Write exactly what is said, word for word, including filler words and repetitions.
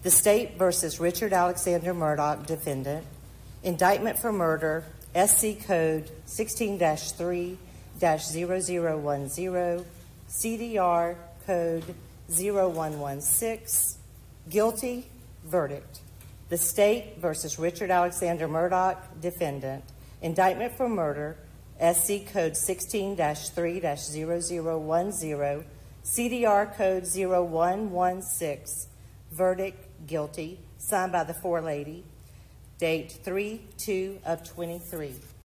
The State versus Richard Alexander Murdaugh, defendant. Indictment for murder, S C Code sixteen dash three dash zero zero one zero, C D R Code zero one one six. Guilty, verdict. The State versus Richard Alexander Murdaugh, defendant. Indictment for murder, S C Code sixteen dash three dash zero zero one zero, C D R Code zero one one six. Verdict, guilty. Signed by the forelady. Date three two of twenty-three.